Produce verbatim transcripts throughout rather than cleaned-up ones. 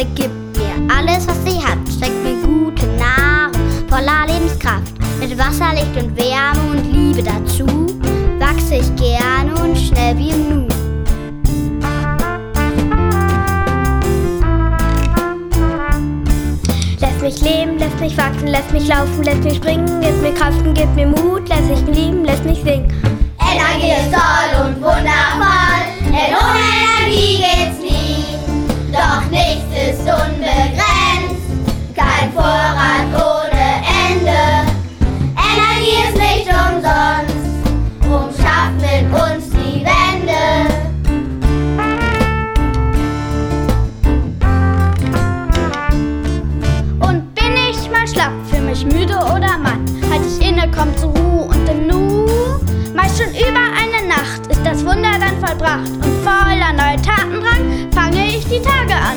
Erde gibt mir alles, was sie hat, schenkt mir gute Nahrung, voller Lebenskraft. Mit Wasser, Licht und Wärme und Liebe dazu wachse ich gerne und schnell wie im Nu. Lässt mich leben, lässt mich wachsen, lässt mich laufen, lässt mich springen, gibt mir Kraft und gibt mir Mut, lässt mich lieben, lässt mich singen. Energie ist toll und wundervoll, denn ohne Energie geht's nie. Doch nichts ist unbegrenzt, kein Vorrat ohne Ende. Energie ist nicht umsonst, drum schafft mit uns die Wende. Und bin ich mal schlapp, fühl mich müde oder matt, halt ich inne, komm zur Ruhe und im Nu. Meist schon über eine Nacht ist das Wunder dann vollbracht und voller neuer Tatendrang fange ich die Tage an.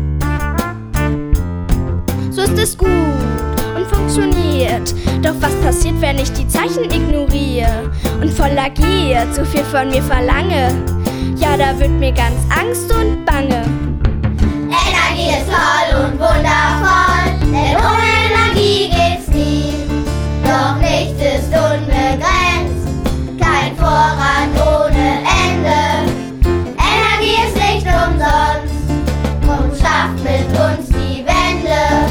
So ist es gut und funktioniert, doch was passiert, wenn ich die Zeichen ignoriere und voller Gier zu viel von mir verlange? Ja, da wird mir ganz Angst und Bange. Energie ist toll und wundervoll, denn ohne Energie geht's nie. Doch nichts ist unbegrenzt, kein Vorrat ohne Ende. Energie ist nicht umsonst, drum schafft mit uns die Wende.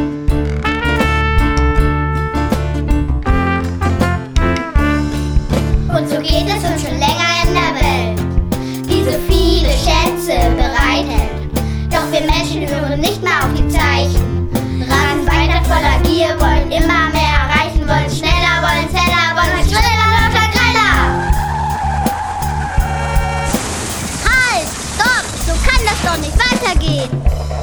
Und so geht es uns schon länger in der Welt, die so viele Schätze bereithält. Doch wir Menschen hören nicht mehr auf die Zeichen, rasen weiter voller Gier, wollen immer mehr erreichen, wollen schneller, wollen schneller, wollen schneller, lauter, greller. Halt! Stopp! So kann das doch nicht weitergehen!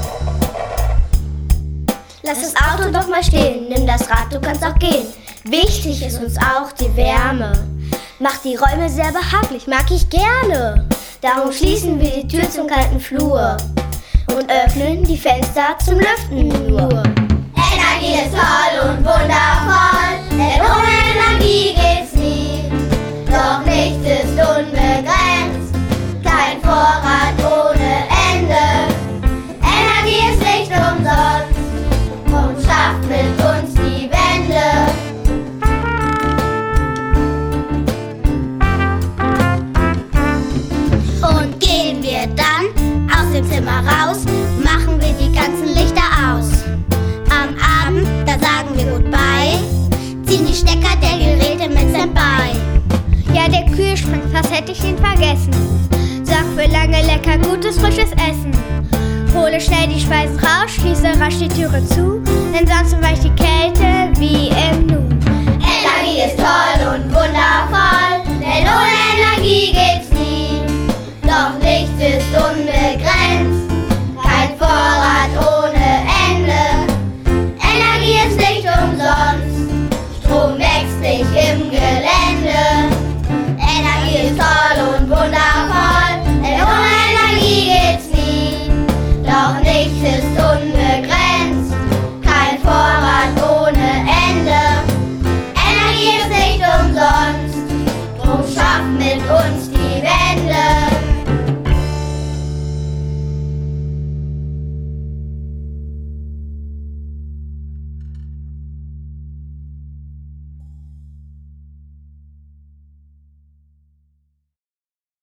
Lass das Auto doch mal stehen, nimm das Rad, du kannst auch gehen. Wichtig ist uns auch die Wärme, macht die Räume sehr behaglich, mag ich gerne. Darum schließen wir die Tür zum kalten Flur und öffnen die Fenster zum Lüften nur. Energie ist toll und wundervoll, denn ohne Energie geht's nie. Doch nichts ist unbegrenzt, kein Vorrat ohne Ende. Energie ist nicht umsonst, drum schafft mit uns die Wende. Und gehen wir dann aus dem Zimmer raus, machen wir die ganzen Lichter aus. Am Abend, da sagen wir Goodbye, ziehen die Stecker der Geräte mit Standby. Ja, der Kühlschrank, fast hätte ich ihn vergessen. Sorgt für lange lecker, gutes, frisches Essen. Hole schnell die Speisen raus, schließe rasch die Türe zu, denn sonst weicht die Kälte wie im Nu. Energie ist toll und wundervoll, denn ohne Energie geht's nie. Doch nichts ist unbegrenzt, kein Vorrat ohne Ende. Energie ist nicht umsonst, Strom wächst nicht im Gelände.